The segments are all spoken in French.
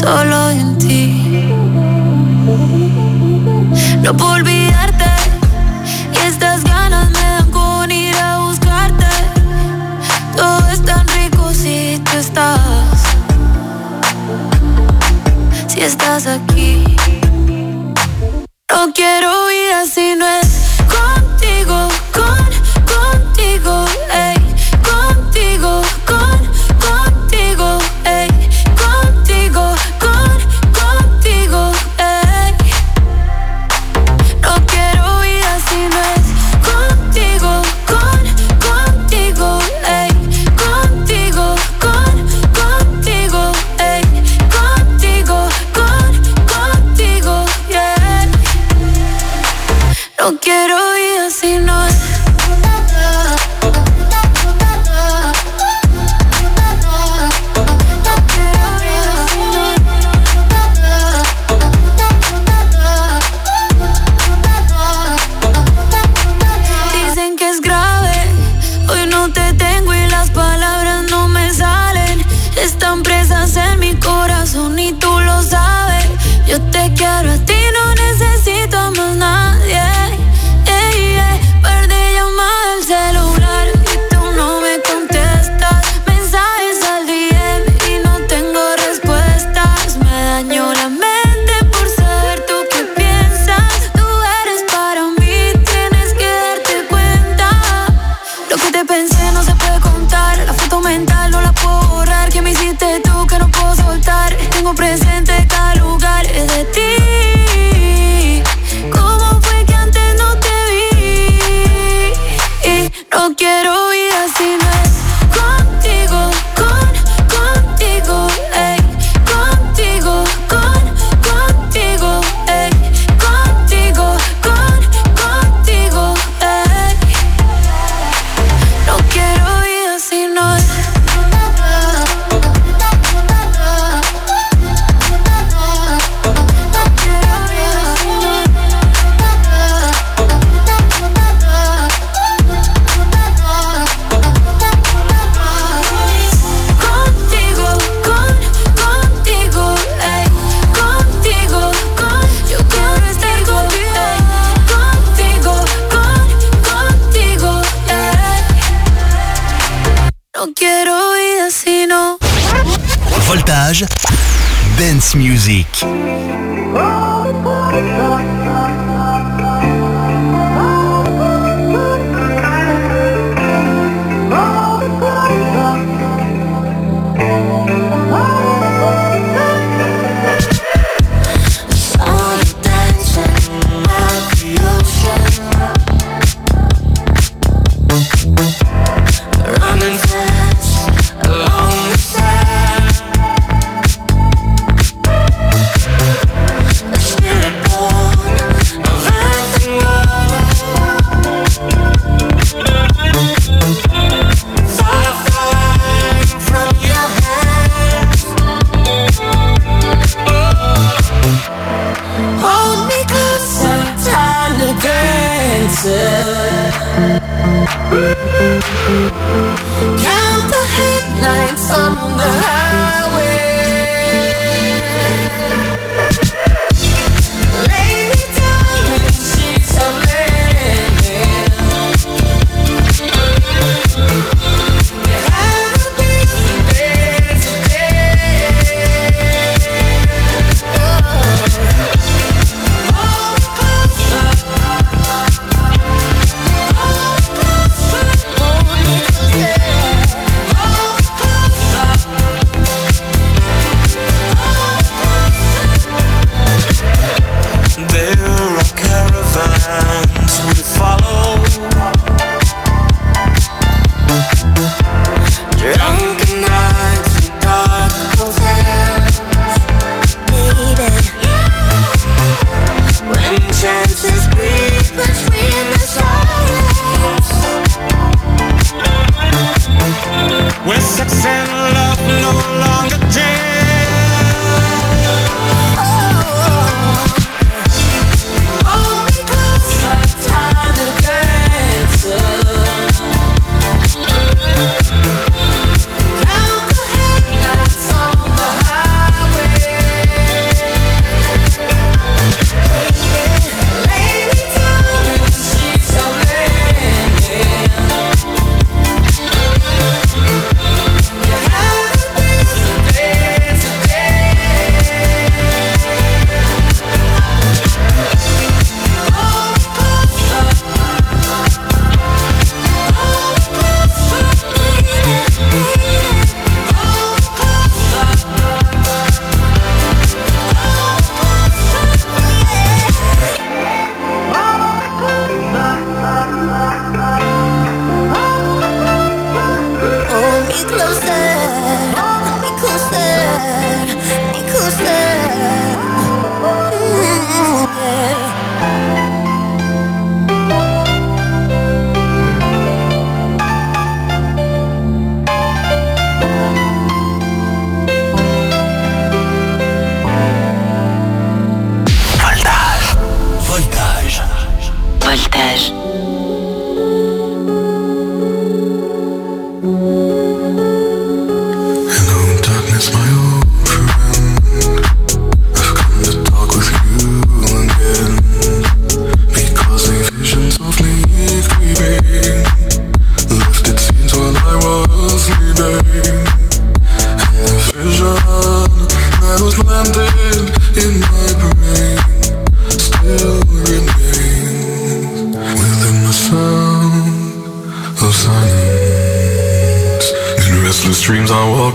solo en ti. No puedo olvidarte y estas ganas me dan con ir a buscarte. Todo es tan rico si tú estás, si estás aquí. No quiero vida si no es contigo, contigo, ey, contigo, contigo, ey, contigo, contigo, ey. No quiero vida si no es contigo, contigo, ey, contigo, contigo, ey, contigo, contigo, yeah. No quiero vida si no es. Dicen que es grave, hoy no te tengo y las palabras no me salen. Están presas en mi corazón y tú lo sabes. Yo te quiero a ti, no necesito a más nadie. Perdí llamada al celular y tú no me contestas. Mensajes al DM y no tengo respuestas. Me dañó la mente por saber tú qué piensas. Tú eres para mí, tienes que darte cuenta. Lo que te pensé no se puede contar. La foto mental no la puedo borrar. Que me hiciste tú que no puedo soltar. Tengo presente cada lugar de ti. ¿Cómo fue que antes no te vi? Y no quiero vida si no es contigo, contigo, ey, contigo, contigo, ey, contigo, contigo, ey. No quiero vida si no es. No quiero vida si no. Voltage, dance music. Count the headlights on the highway. Lay me down in sheets of linen. You had a busy day today. Hold me closer. Where sex and love no longer jam. Hold me closer, time to dance. Count the headlights on the highway.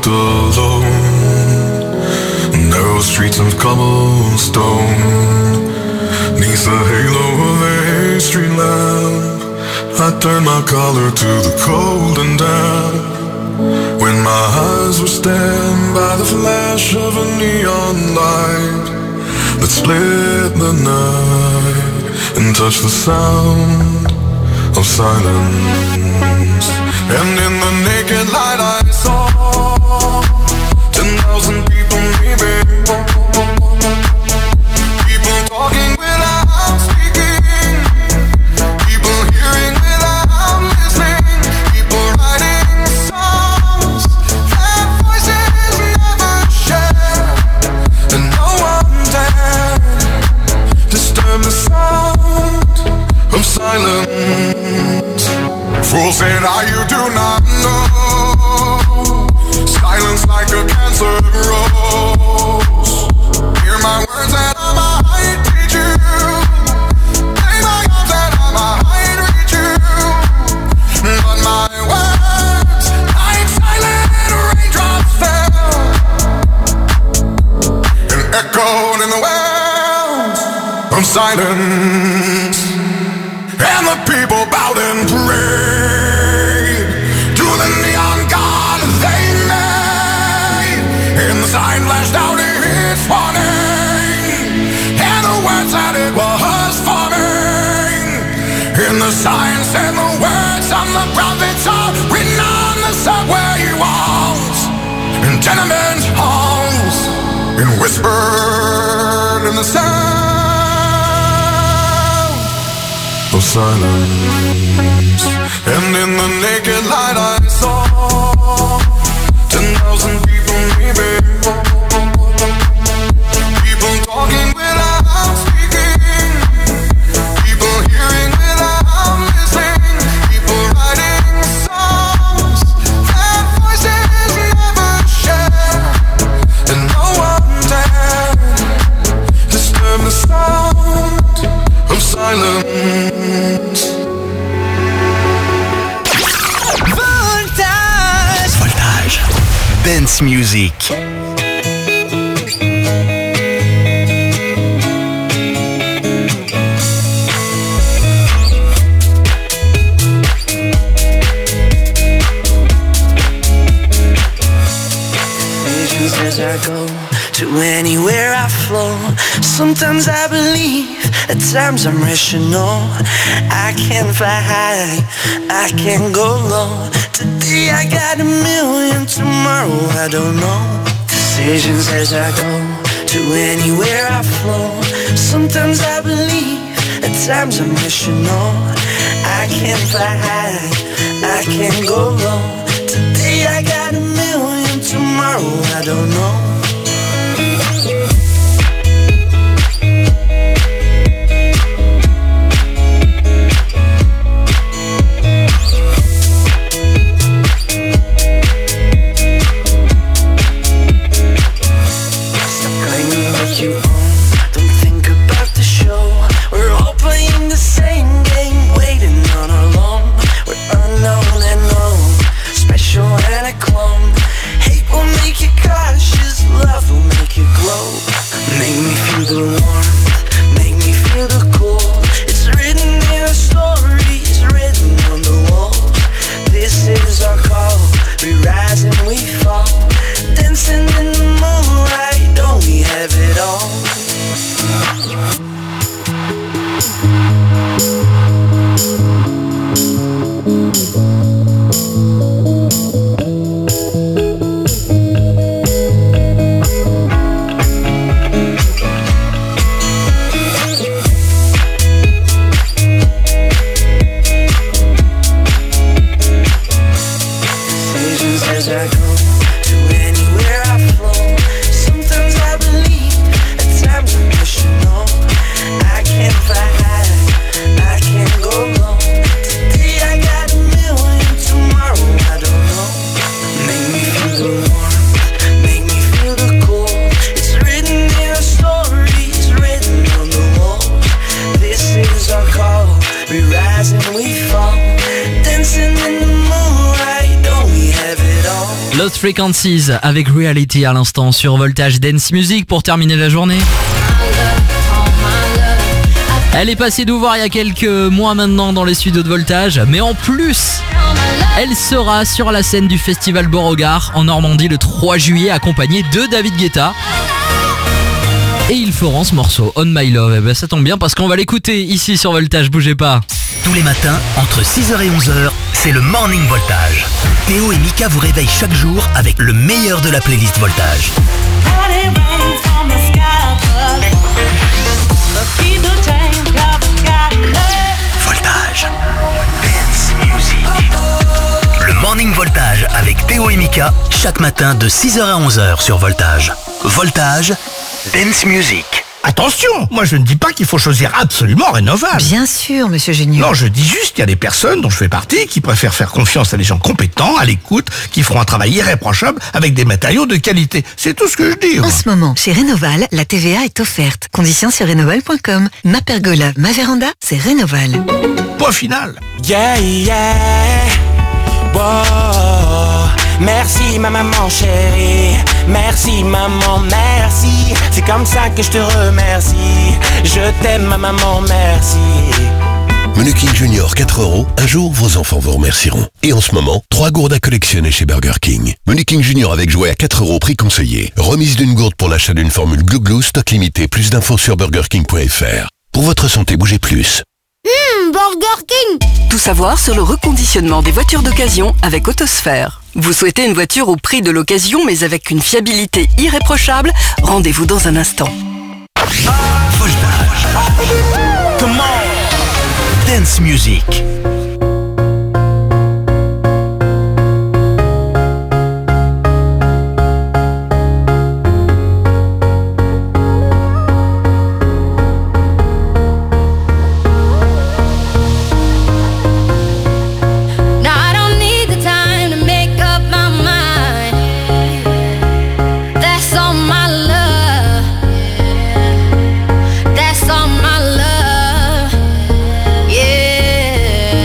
walked alone, narrow streets of cobblestone, neath the halo of a street lamp. I turned my collar to the cold and damp, when my eyes were stabbed by the flash of a neon light that split the night and touched the sound of silence. And in the naked light I saw 10,000 people maybe, people talking without speaking, people hearing without listening, people writing songs that voices never share, and no one dared disturb the sound of silence. Fool said, you do not know, silence like a cancer grows. Hear my words that I might teach you, play my arms that I might reach you, but my words like silent raindrops fell and echoed in the wells of silence. And the people bowed and prayed to the neon god they made, and the sign flashed out its warning, and the words that it was forming, and the sign said the words of the prophets are written on the subway walls and tenement halls, and whispered in the sound of silence. And in the naked light I saw 10,000 people maybe, people talking without speaking, people hearing without listening, people writing songs that voices never share, and no one dared disturb the sound of silence. Voltage. Dance music. As I go to anywhere I flow, sometimes I believe, at times I'm rational. I can fly high, I can go low. Today I got a million, tomorrow I don't know. Decisions as I go to anywhere I flow. Sometimes I believe, at times I'm rational. I can fly high, I can go low. Today I got a million, tomorrow I don't know. You on, don't think about the show. We're all playing the same game, waiting on our loan. We're unknown and known, special and a clone. Hate will make you cautious, Frequencies avec Reality à l'instant sur Voltage Dance Music pour terminer la journée. Elle est passée nous voir il y a quelques mois maintenant dans les studios de Voltage, mais en plus, elle sera sur la scène du festival Beauregard en Normandie le 3 juillet accompagnée de David Guetta. Et ils feront ce morceau, On My Love. Et ben ça tombe bien parce qu'on va l'écouter ici sur Voltage, bougez pas. Tous les matins, entre 6h et 11h, c'est le Morning Voltage. Théo et Mika vous réveillent chaque jour avec le meilleur de la playlist Voltage. Voltage. Dance Music. Le Morning Voltage avec Théo et Mika, chaque matin de 6h à 11h sur Voltage. Voltage, Dance Music. Attention, moi je ne dis pas qu'il faut choisir absolument Rénoval. Bien sûr, monsieur Génial. Non, je dis juste qu'il y a des personnes dont je fais partie qui préfèrent faire confiance à des gens compétents, à l'écoute, qui feront un travail irréprochable avec des matériaux de qualité. C'est tout ce que je dis. En ce moment, chez Rénoval, la TVA est offerte. Conditions sur rénoval.com. Ma pergola, ma véranda, c'est Rénoval. Point final. Yeah, yeah. Wow. Merci ma maman chérie, merci maman, merci. C'est comme ça que je te remercie. Je t'aime ma maman, merci. Menu King Junior 4€, un jour vos enfants vous remercieront. Et en ce moment, 3 gourdes à collectionner chez Burger King. Menu King Junior avec jouet à 4€, prix conseillé. Remise d'une gourde pour l'achat d'une formule Glu Glu, stock limité. Plus d'infos sur burgerking.fr. Pour votre santé, bougez plus. Burger King! Tout savoir sur le reconditionnement des voitures d'occasion avec Autosphère. Vous souhaitez une voiture au prix de l'occasion mais avec une fiabilité irréprochable? Rendez-vous dans un instant. Voltage. Come on. Dance Music. That's all my love, yeah.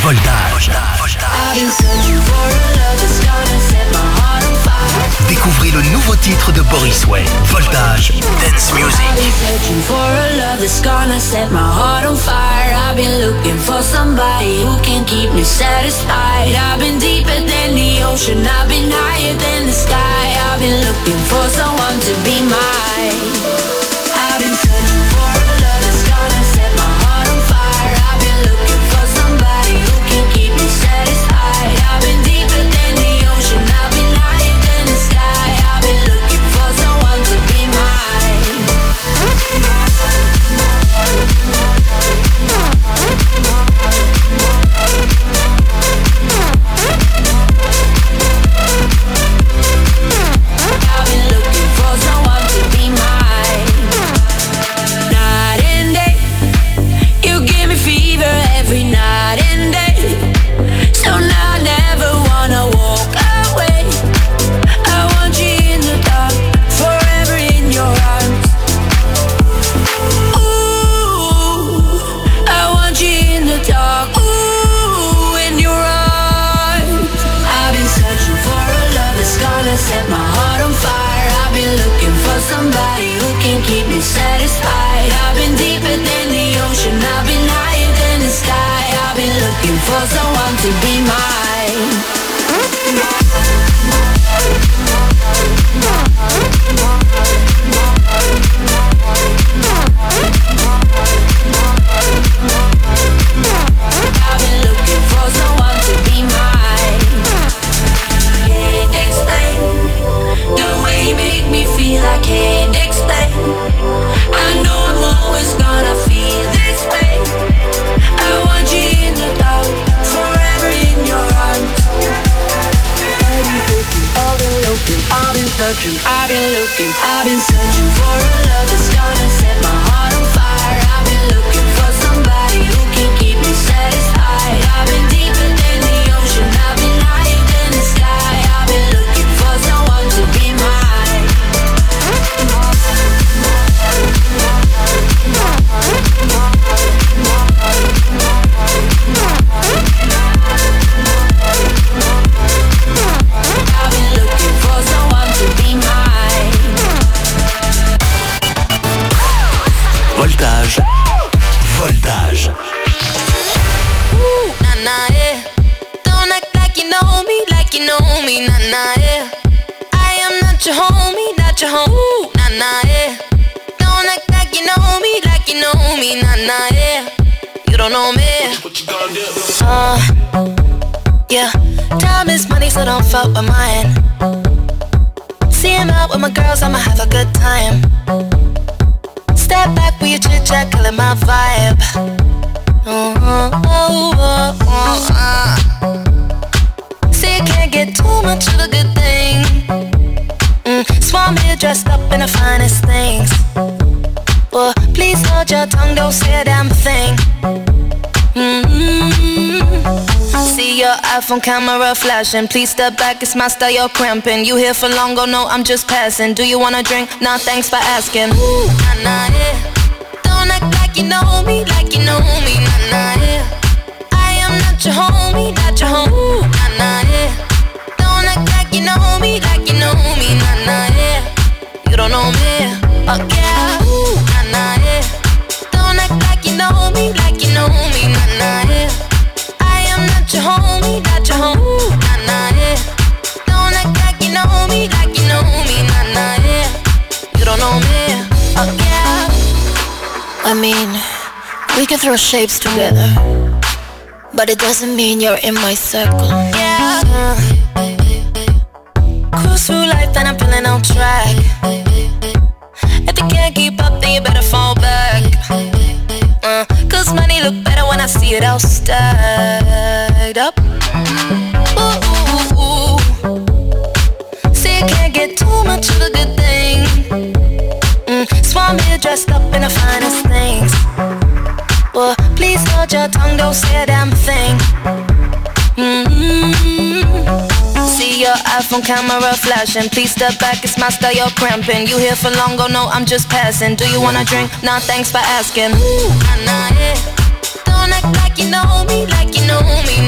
Voltage. Découvrez le nouveau titre de Boris Way, Voltage, Dance Music. I've been looking for somebody who can keep me satisfied. I've been deeper than the ocean, I've been higher than the sky. I've been looking for someone to be mine. I've been searching for a love that's gonna set my heart on fire. I've been looking for somebody who can keep me satisfied. I've been deeper than the ocean, I've been higher than the sky. I've been looking for someone to be mine. I've been looking for someone to be mine. Night and day, you give me fever every night and day. So now I never wanna walk away. I want you in the dark, forever in your arms. Ooh, I want you in the dark, ooh, in your arms. I've been searching for a love that's gonna set my heart on fire. I've been looking for somebody who can keep me satisfied. I've been deeper than the ocean, I've been higher than the sky. I've been looking for someone to be mine. I've been looking for someone to be mine. Can't explain the way you make me feel. I can't explain. I know I'm always gonna feel this way. I want you in the dark, forever in your arms. I've been looking, I've been searching, I've been looking, I've been searching for a love that's gonna set my heart on fire. I've been looking for somebody who can keep me satisfied. I've been deeper than the ocean, I've been higher than the sky. I've been looking for someone to be mine. I've been looking for someone to be mine. Voltage. Voltage. Ooh, nah, nah, yeah. Don't act like you know me, nah, nah, yeah. I am not your homie, not your home. Ooh, nah, nah, yeah. Don't act like you know me, nah, nah, yeah. You don't know me. What you gonna do? Yeah. Time is money, so don't fuck with mine. See him out with my girls, I'ma have a good time. Step back with your chit chat, killing my vibe. See, you can't get too much of a good thing. So I'm here dressed up in the finest things. Well, please hold your tongue, don't say a damn thing. See your iPhone camera flashing. Please step back, it's my style, you're cramping. You here for long, oh no, I'm just passing. Do you wanna drink? Nah, thanks for asking. Ooh, nah, nah, yeah. Don't act like you know me, nah, nah, yeah. I am not your homie, not your home. Ooh, nah, nah, yeah. Don't act like you know me, nah, nah, yeah. You don't know me, oh yeah. Ooh, nah, nah, yeah. Don't act like you know me, nah, nah, yeah. I am not your homie, not your home. Ooh, nah, nah, yeah. Don't act like you know me, nah, nah, yeah. You don't know me, oh yeah. I mean, we can throw shapes together, but it doesn't mean you're in my circle. Yeah. Cruise through life and I'm feeling on track. If you can't keep up, then you better fall back. Cause money look better when I see it all stacked up. Ooh, ooh, ooh. See, you can't get too much of a good thing. So I'm here dressed up in the finest things. Well, please hold your tongue, don't say a damn thing. See your iPhone camera flashing. Please step back, it's my style, you're cramping. You here for long, oh no, I'm just passing. Do you wanna drink? Nah, thanks for asking. Ooh, nah, nah, yeah. Don't act like you know me,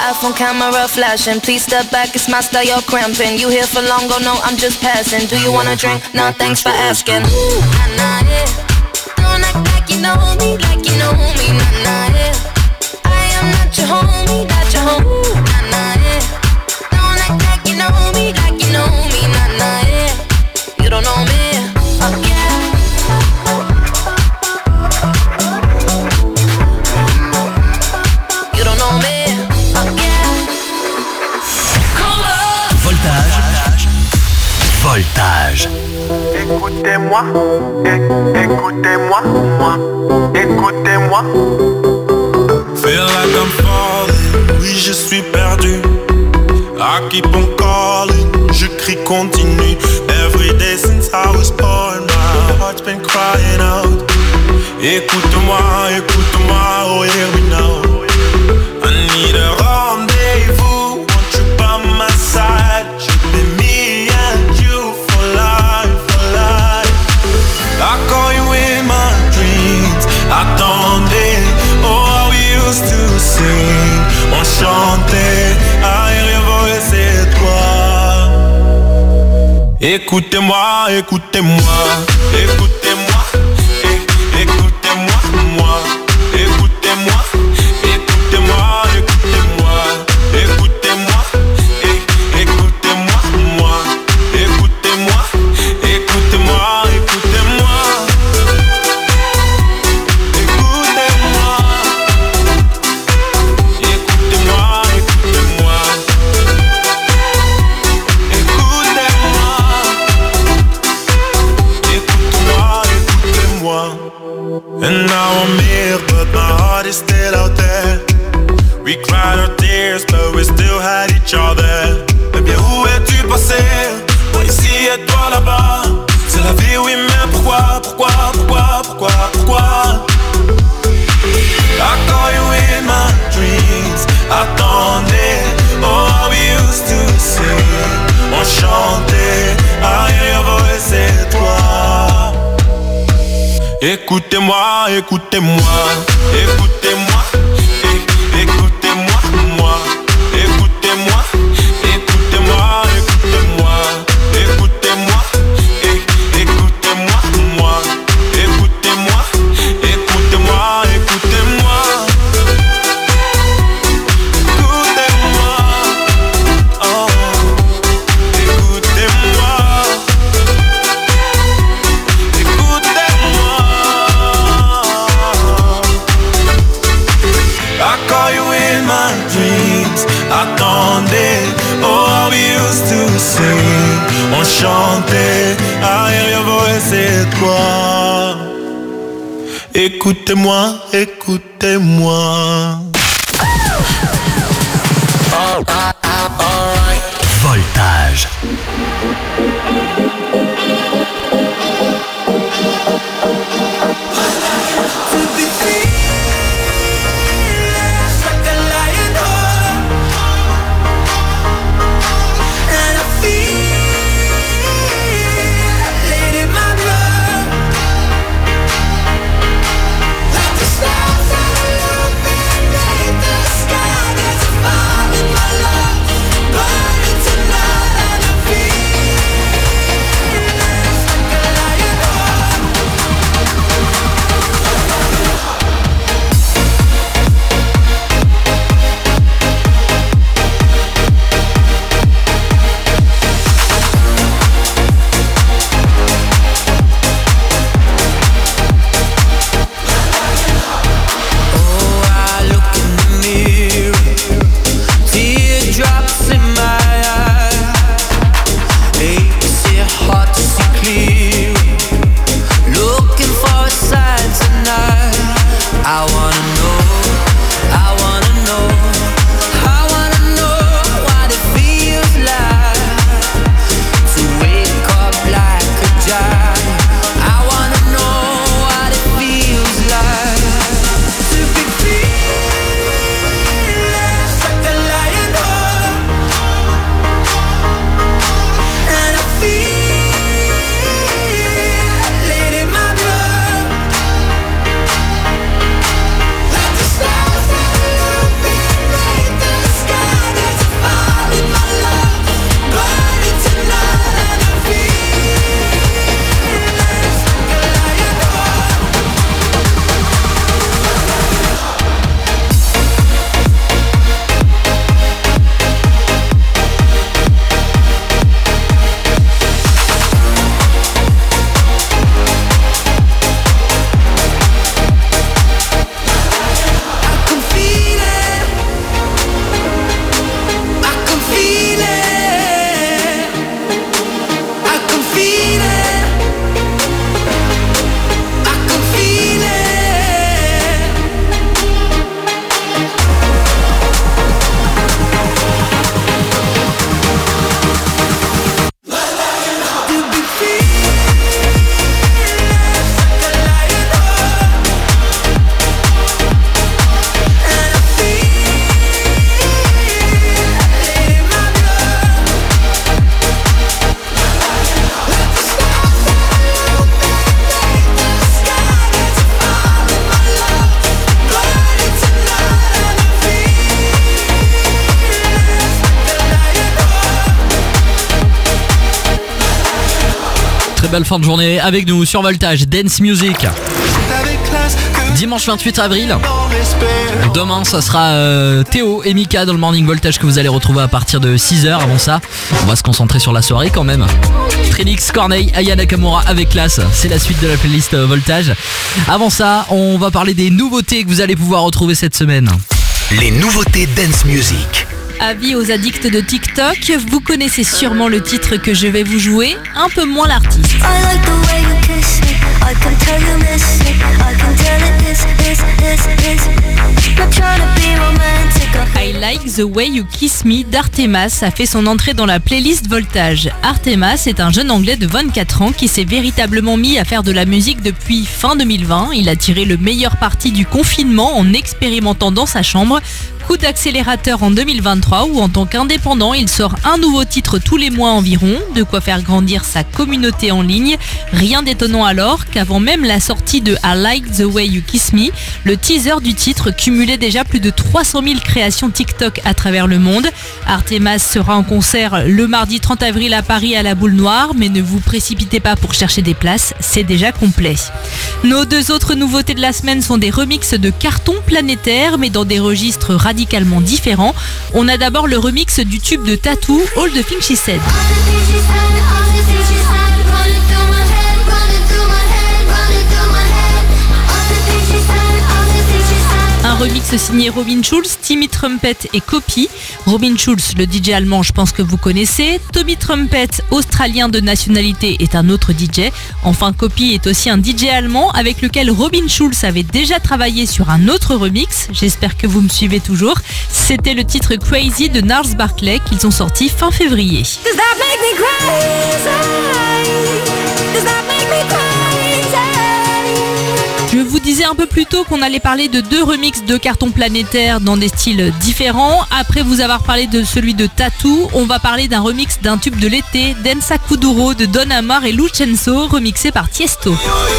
iPhone camera flashing. Please step back, it's my style, you're cramping. You here for long, oh no, I'm just passing. Do you wanna drink? No, thanks for asking. Ooh, nah, nah, yeah. Don't act like you know me, like you know me, nah, nah, yeah. I am not your homie, not your homie, ooh, nah, nah, yeah. Don't act like you know me, like you know me, nah, nah, yeah. You don't know me, oh yeah. You don't know me, oh yeah. Voltage. Voltage. Écoutez-moi, écoutez-moi, moi, écoutez-moi. Feel like I'm falling, oui je suis perdu. I keep on calling, je crie continue. Every day since I was born, my heart's been crying out. Écoute-moi, écoute-moi, oh hear me now. I need a rendezvous, want you by my side. Should be me and you for life, for life. I call you in my dreams, attendez. Oh, how we used to sing, on chantait. I hear your voice, c'est toi. Écoutez-moi, écoutez-moi, écoutez-moi, écoutez-moi, moi, écoutez-moi, écoutez-moi, écoutez-moi, écoutez-moi, écoutez-moi, moi, écoutez-moi, écoutez-moi, écoutez-moi, écoutez-moi, écoutez-moi, écoutez-moi, écoutez-moi, écoutez-moi. And now I'm here, but my heart is still out there. We cried our tears, but we still had each other. Eh bien, où es-tu passé? Moi ici et toi là-bas. C'est la vie, oui, mais pourquoi, pourquoi, pourquoi, pourquoi, pourquoi? I call you in my dreams. Attendez, oh, how we used to sing. On chantait, I hear your voice, c'est toi. Écoutez-moi, écoutez-moi, écoutez-moi, écoutez-moi, moi, écoutez-moi, écoutez-moi, écoutez-moi, écoutez-moi, écoutez-moi, moi, écoutez-moi, écoutez-moi, écoutez-moi, écoutez-moi, oh, écoutez-moi. I call you in my dreams. Attendez, oh, how we used to sing. On chantait, I hear your voice, c'est toi. Écoutez-moi, écoutez-moi. Voltage. Très belle fin de journée avec nous sur Voltage Dance Music. Dimanche 28 avril. Demain, ça sera Théo et Mika dans le Morning Voltage que vous allez retrouver à partir de 6h. Avant ça, on va se concentrer sur la soirée quand même. Trinix, Corneille, Aya Nakamura avec classe. C'est la suite de la playlist Voltage. Avant ça, on va parler des nouveautés que vous allez pouvoir retrouver cette semaine. Les nouveautés Dance Music. Avis aux addicts de TikTok, vous connaissez sûrement le titre que je vais vous jouer, un peu moins l'artiste. I Like the Way You Kiss Me d'Artemas a fait son entrée dans la playlist Voltage. Artemas est un jeune anglais de 24 ans qui s'est véritablement mis à faire de la musique depuis fin 2020. Il a tiré le meilleur parti du confinement en expérimentant dans sa chambre. Coup d'accélérateur en 2023 où en tant qu'indépendant, il sort un nouveau titre tous les mois environ, de quoi faire grandir sa communauté en ligne. Rien d'étonnant alors qu'avant même la sortie de I Like the Way You Kiss Me, le teaser du titre cumulait déjà plus de 300 000 créations TikTok à travers le monde. Artemas sera en concert le mardi 30 avril à Paris à la Boule Noire, mais ne vous précipitez pas pour chercher des places, c'est déjà complet. Nos deux autres nouveautés de la semaine sont des remixes de Carton Planétaire, mais dans des registres radicalement différents. On a d'abord le remix du tube de Tattoo, All the Things She Said. Un remix signé Robin Schulz, Timmy Trumpet et Copy. Robin Schulz, le DJ allemand, je pense que vous connaissez. Tommy Trumpet, australien de nationalité, est un autre DJ. Enfin, Copy est aussi un DJ allemand avec lequel Robin Schulz avait déjà travaillé sur un autre remix. J'espère que vous me suivez toujours. C'était le titre Crazy de Gnarls Barkley qu'ils ont sorti fin février. Je vous disais un peu plus tôt qu'on allait parler de deux remixes de Carton Planétaire dans des styles différents. Après vous avoir parlé de celui de Tattoo, on va parler d'un remix d'un tube de l'été, Densa Kuduro de Don Omar et Lucenzo, remixé par Tiesto.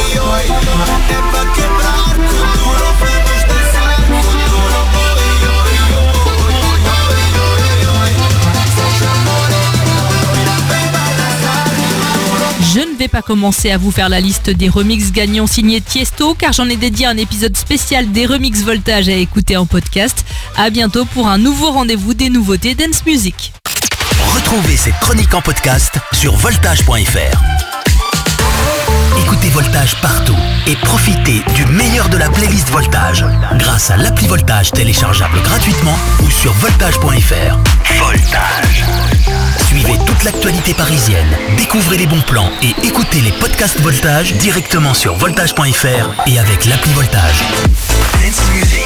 Je ne vais pas commencer à vous faire la liste des remixes gagnants signés Tiesto car j'en ai dédié un épisode spécial des remixes Voltage à écouter en podcast. À bientôt pour un nouveau rendez-vous des nouveautés Dance Music. Retrouvez cette chronique en podcast sur voltage.fr. Écoutez Voltage partout et profitez du meilleur de la playlist Voltage grâce à l'appli Voltage téléchargeable gratuitement ou sur voltage.fr. Voltage. Suivez toute l'actualité parisienne, découvrez les bons plans et écoutez les podcasts Voltage directement sur voltage.fr et avec l'appli Voltage. Dance Music.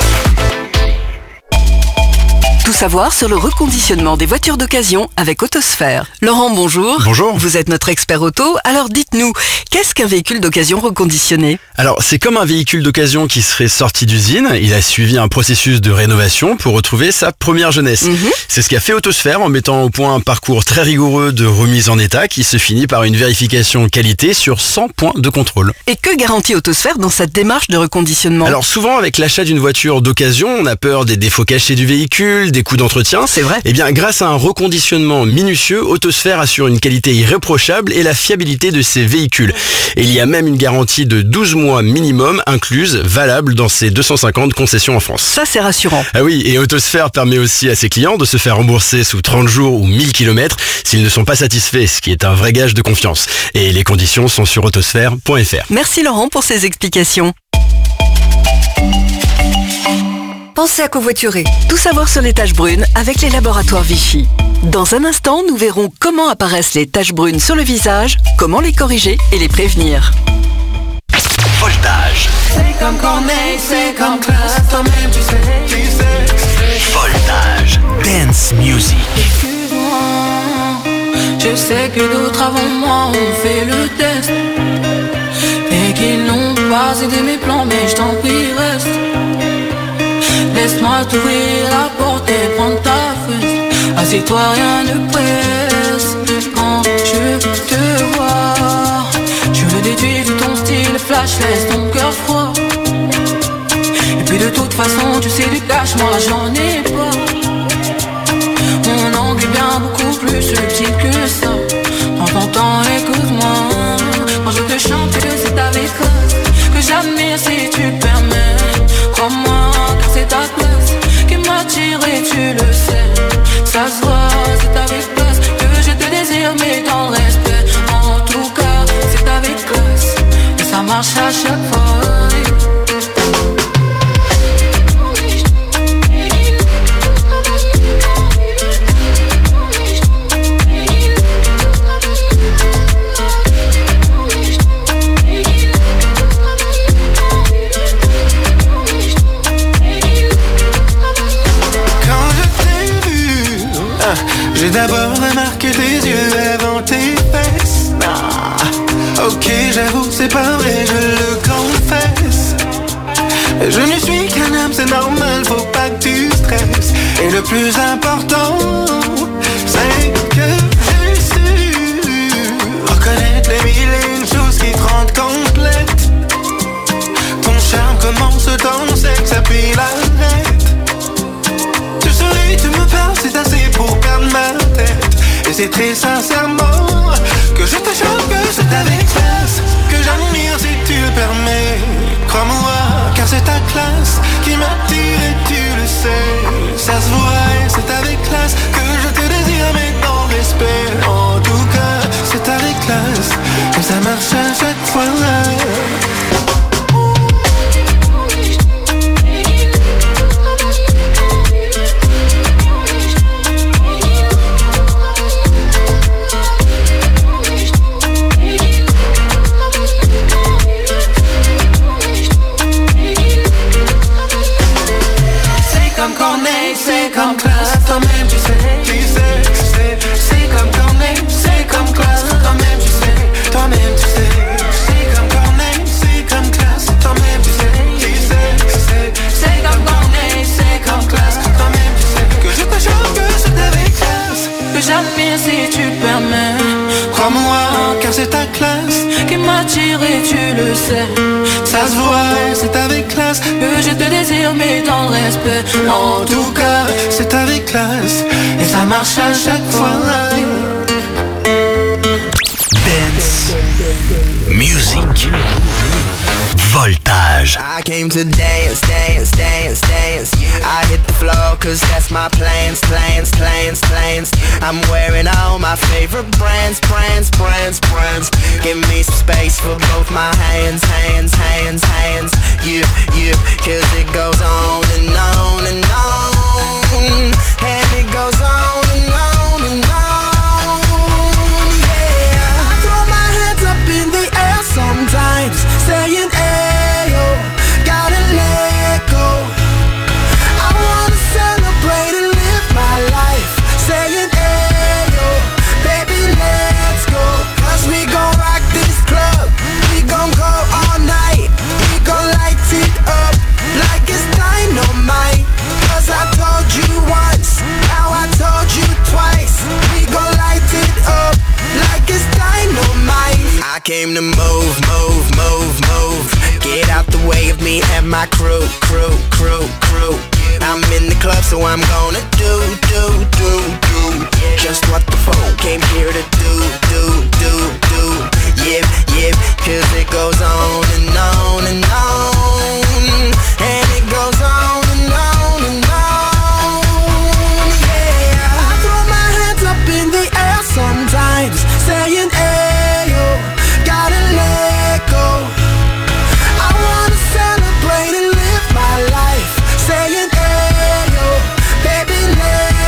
Tout savoir sur le reconditionnement des voitures d'occasion avec Autosphère. Laurent, bonjour. Bonjour. Vous êtes notre expert auto, alors dites-nous, qu'est-ce qu'un véhicule d'occasion reconditionné ? Alors, c'est comme un véhicule d'occasion qui serait sorti d'usine. Il a suivi un processus de rénovation pour retrouver sa première jeunesse. C'est ce qu'a fait Autosphère en mettant au point un parcours très rigoureux de remise en état qui se finit par une vérification qualité sur 100 points de contrôle. Et que garantit Autosphère dans cette démarche de reconditionnement ? Alors, souvent, avec l'achat d'une voiture d'occasion, on a peur des défauts cachés du véhicule, des coûts d'entretien. C'est vrai. Eh bien, grâce à un reconditionnement minutieux, Autosphère assure une qualité irréprochable et la fiabilité de ses véhicules. Et il y a même une garantie de 12 mois minimum incluse, valable dans ses 250 concessions en France. Ça, c'est rassurant. Ah oui, et Autosphère permet aussi à ses clients de se faire rembourser sous 30 jours ou 1000 km s'ils ne sont pas satisfaits, ce qui est un vrai gage de confiance. Et les conditions sont sur autosphère.fr. Merci Laurent pour ces explications. Pensez à covoiturer. Tout savoir sur les taches brunes avec les laboratoires Vichy. Dans un instant, nous verrons comment apparaissent les taches brunes sur le visage, comment les corriger et les prévenir. Voltage. C'est comme Corneille, c'est comme classe, toi-même tu sais. Voltage. Dance Music. Excuse-moi, je sais que d'autres avant moi ont fait le test et qu'ils n'ont pas aidé mes plans, mais je t'en prie reste. Laisse-moi t'ouvrir la porte et prendre ta fesse. Assieds-toi, rien ne presse. Quand je te vois, je le déduis vu ton style flash, laisse ton cœur froid. Et puis de toute façon, tu sais du cash, moi j'en ai pas. Mon angle est bien beaucoup plus subtil que ça. Prends ton temps, écoute-moi. désire si tu le permets. Crois-moi, car c'est ta classe qui m'attire et tu le sais. Ça se voit, c'est avec classe que je te désire, mais dans le respect. En tout cas, c'est avec classe et ça marche à chaque fois. J'ai d'abord remarqué tes yeux avant tes fesses. Ok, j'avoue, c'est pas vrai, je le confesse. Je ne suis qu'un homme, c'est normal, faut pas que tu stresses. Et le plus important, c'est que j'ai su reconnaître les mille et une choses qui te rendent complète. Ton charme commence dans sexe, puis l'arrête. Tu souris, tu me parles, c'est assez pour perdre ma tête. Et c'est très sincèrement que je te chante, que c'est avec classe que j'admire si tu le permets. Crois-moi, car c'est ta classe qui m'attire et tu le sais. Ça se voit et c'est avec classe que je te désire, mais dans le respect. En tout cas, c'est avec classe que ça marche à chaque fois. C'est comme classe, toi-même tu sais, c'est comme Corneille, c'est comme classe, toi-même tu sais, c'est comme Corneille, c'est comme classe, toi-même tu sais, c'est comme Corneille, c'est comme classe, toi-même tu sais, que je te chante, que c'est avec classe, que j'admire si tu le permets. Crois-moi, car c'est ta classe qui m'attire et tu le sais. Ça se voit, c'est avec classe que je te désire, mais dans le respect. En tout cas, c'est avec classe et ça marche à chaque fois. Dance Music Voltage. I came to dance, dance, dance, dance. I hit the floor cause that's my plans. I'm wearing all my favorite brands. Give me some space for both my hands. Yeah, cause it goes on and on and on. And it goes on and on and on. Yeah, I throw my hands up in the air sometimes, saying ayo, gotta let go. I wanna celebrate and live my life, saying ayo, baby let's go. Cause we gon' rock this club, we gon' go all night, we gon' light it up like it's dynamite. Cause I told you once, now I told you twice, we gon' light it up like it's dynamite. I came to move, get out the way of me and my crew. I'm in the club, so I'm gonna do just what the phone came here to do. Yep, cause it goes on and on and on. And it goes on and on and on. Yeah, I throw my hands up in the air sometimes, saying ayo, gotta let go. I wanna celebrate and live my life, saying ayo, baby let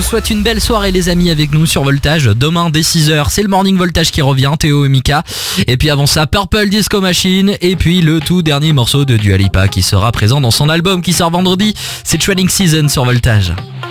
souhaite une belle soirée les amis avec nous sur Voltage. Demain dès 6h, c'est le Morning Voltage qui revient, Théo et Mika. Et puis avant ça, Purple Disco Machine. Et puis le tout dernier morceau de Dua Lipa qui sera présent dans son album qui sort vendredi. C'est Training Season sur Voltage.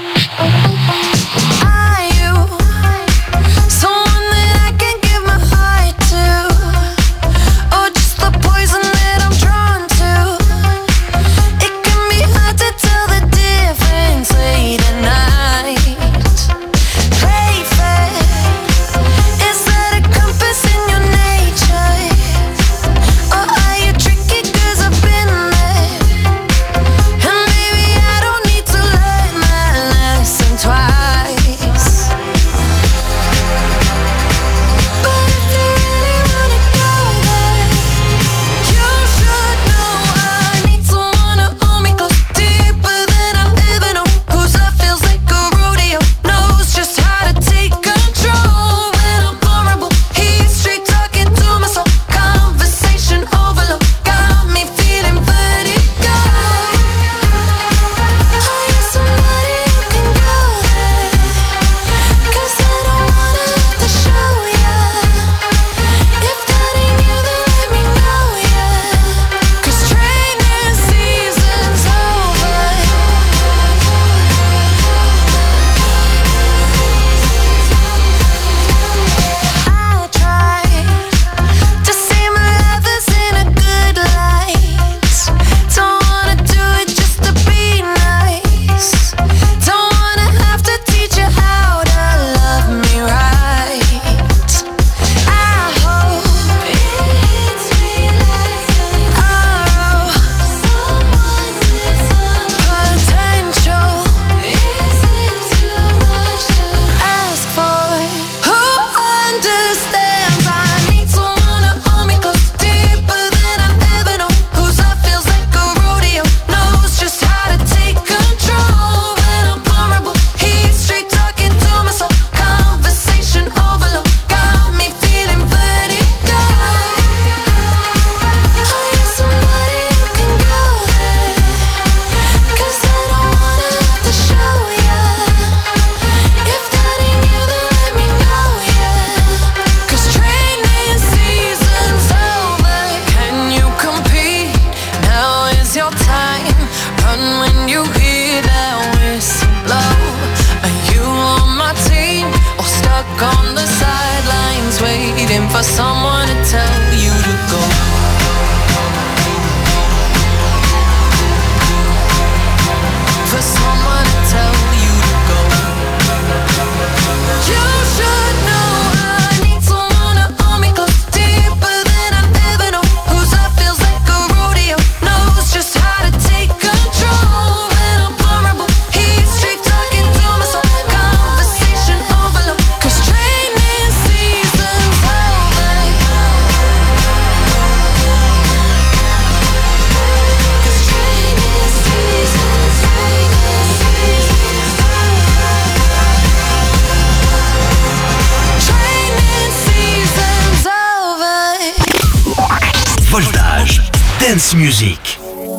Dance Music.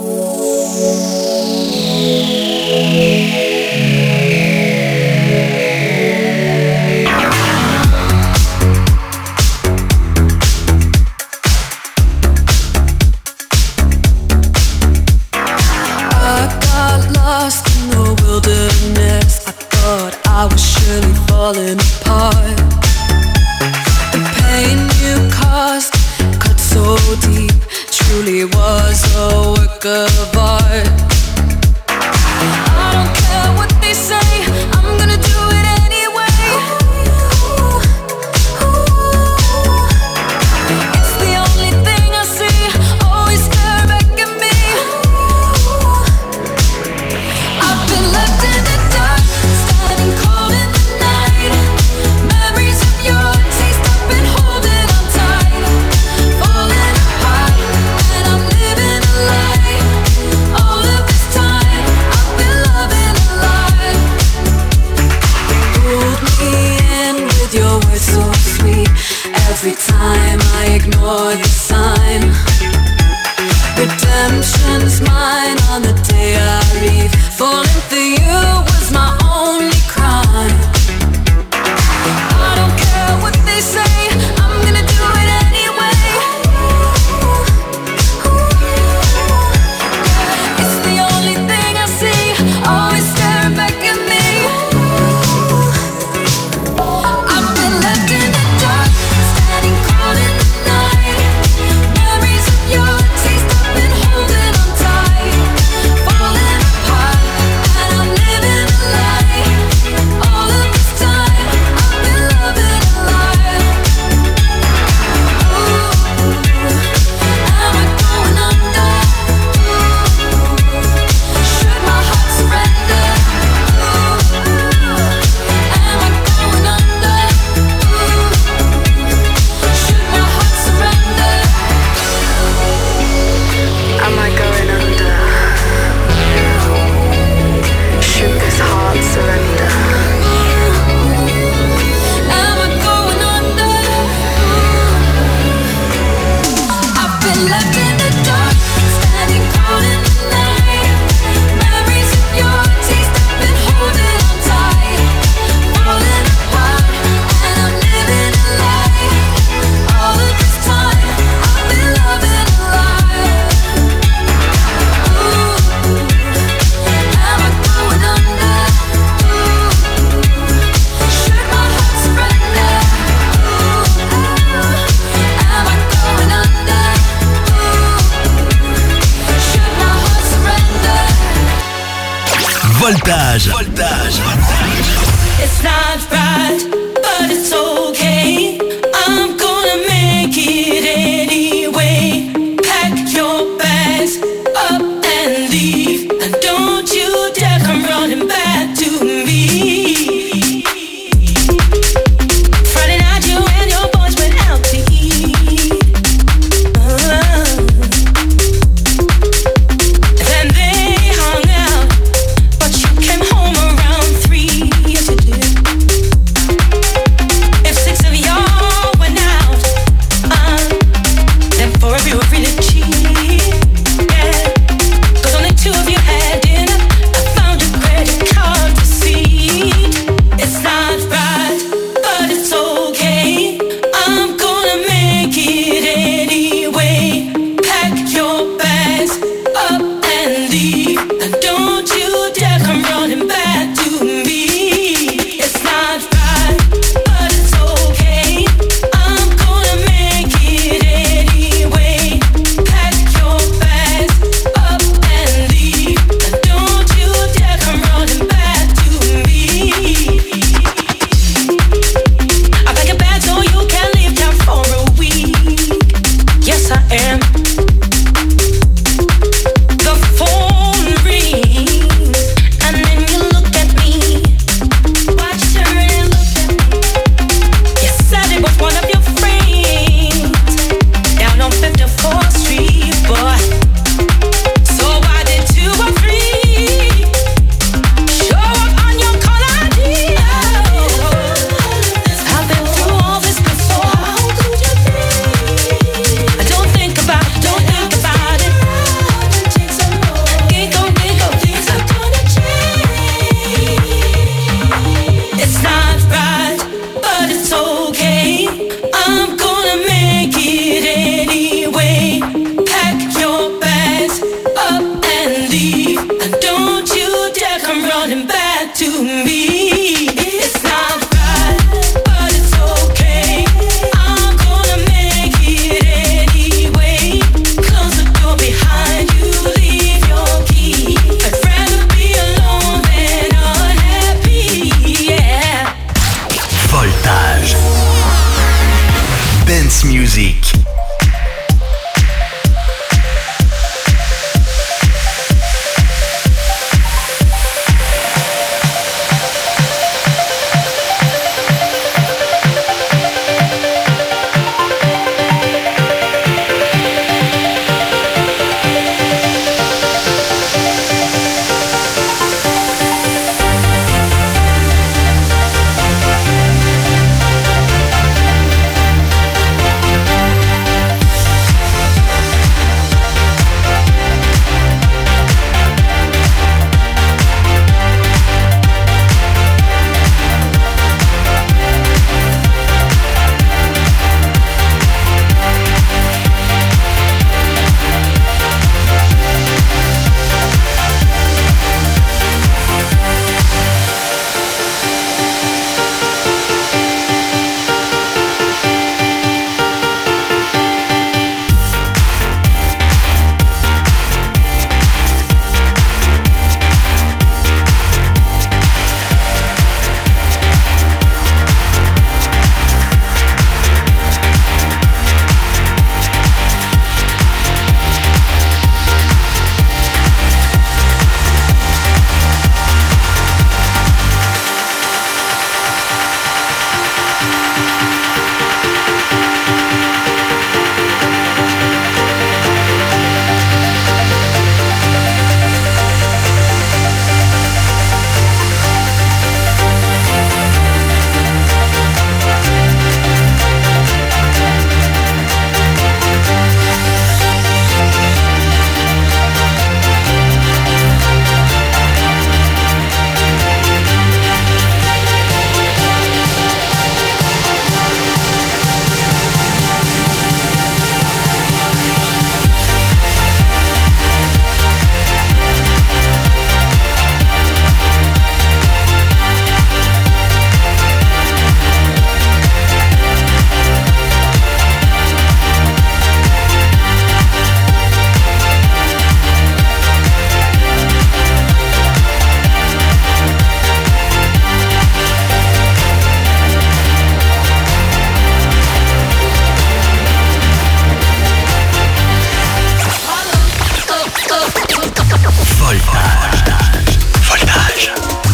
Falling apart. The pain you caused cut so deep, truly was a work of art. I don't care what they say, I'm gonna do it anyway. It's the only thing I see, always stare back at me. I've been left in the dark, standing cold in the memories of your taste, I've been holding on tight, falling apart, and I'm living a lie. All of this time, I've been loving a lie. Pulled me in with your words so sweet. Every time I ignore the sign. Redemption's mine on the day I leave. Falling for you was my only crime. Voltage. It's not right, but it's okay. I'm gonna make it anyway. Pack your bags up and leave, and don't you dare come running back to me. Friday night you and your boys went out to eat. Then they hung out, but you came home around 3. Yes you did.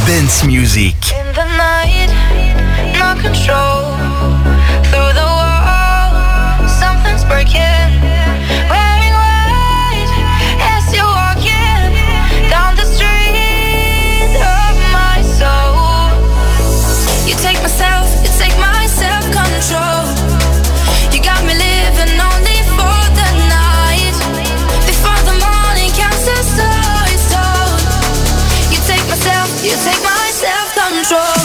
Dance Music. In the night, no control. Through the wall, something's breaking. Wearing white as you're walking down the street of my soul. You take my self-control. You got me living only for the night. Before the morning comes, the story's told. You take my self-control.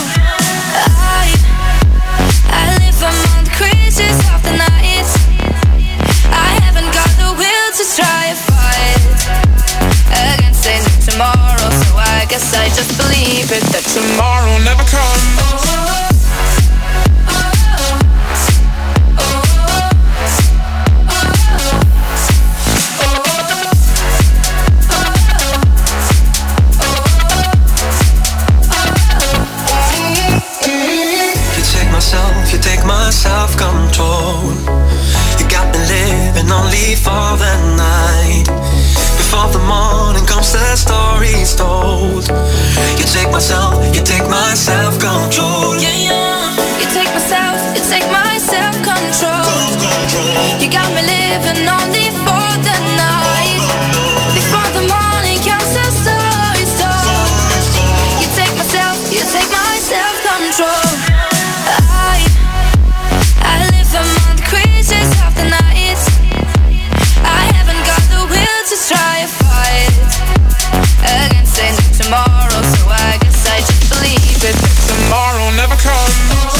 I live among the creatures of the night. I haven't got the will to try a fight against a new tomorrow, so I guess I just believe it that tomorrow never comes. You take my self-control. You got me living only for the night. Before the morning comes, the story's told. You take my self-control. Yeah, yeah. You take my self-control. You got me living only for the night. Before the morning comes, the story's told. You take my self-control. I live among the creatures of the night. I haven't got the will to try a fight against a new tomorrow, so I guess I just believe it that tomorrow never comes.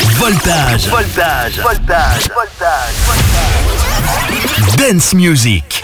Voltage. Dance Music.